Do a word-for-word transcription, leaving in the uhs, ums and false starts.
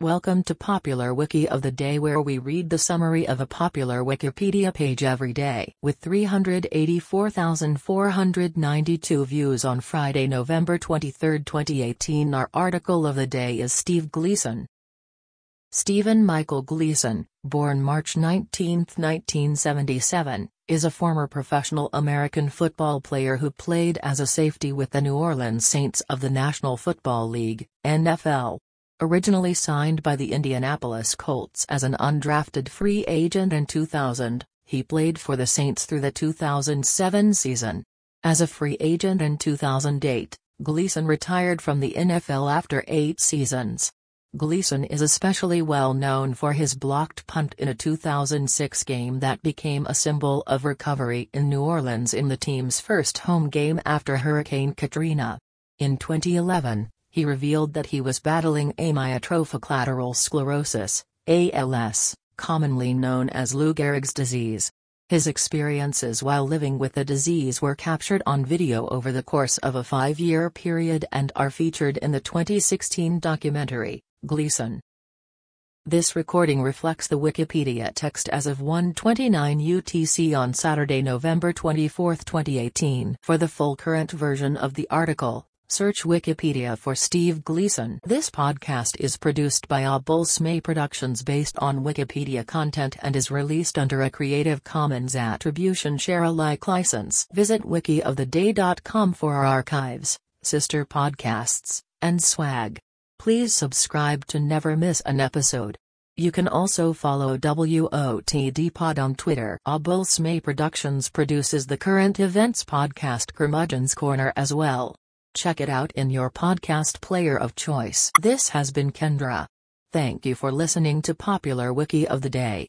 Welcome to Popular Wiki of the Day, where we read the summary of a popular Wikipedia page every day. With three hundred eighty-four thousand four hundred ninety-two views on Friday, November twenty-third, twenty eighteen, our article of the day is Steve Gleason. Stephen Michael Gleason, born March nineteenth, nineteen seventy-seven, is a former professional American football player who played as a safety with the New Orleans Saints of the National Football League, N F L. Originally signed by the Indianapolis Colts as an undrafted free agent in two thousand, he played for the Saints through the two thousand seven season. As a free agent in two thousand eight, Gleason retired from the N F L after eight seasons. Gleason is especially well known for his blocked punt in a two thousand six game that became a symbol of recovery in New Orleans in the team's first home game after Hurricane Katrina. In twenty eleven, he revealed that he was battling amyotrophic lateral sclerosis, A L S, commonly known as Lou Gehrig's disease. His experiences while living with the disease were captured on video over the course of a five-year period and are featured in the twenty sixteen documentary, Gleason. This recording reflects the Wikipedia text as of one twenty-nine U T C on Saturday, November twenty-fourth, twenty eighteen. For the full current version of the article, search Wikipedia for Steve Gleason. This podcast is produced by Obulsme Productions based on Wikipedia content and is released under a Creative Commons Attribution Share Alike license. Visit wiki of the day dot com for our archives, sister podcasts, and swag. Please subscribe to never miss an episode. You can also follow W O T D Pod on Twitter. Obulsme Productions produces the current events podcast Curmudgeon's Corner as well. Check it out in your podcast player of choice. This has been Kendra. Thank you for listening to Popular Wiki of the Day.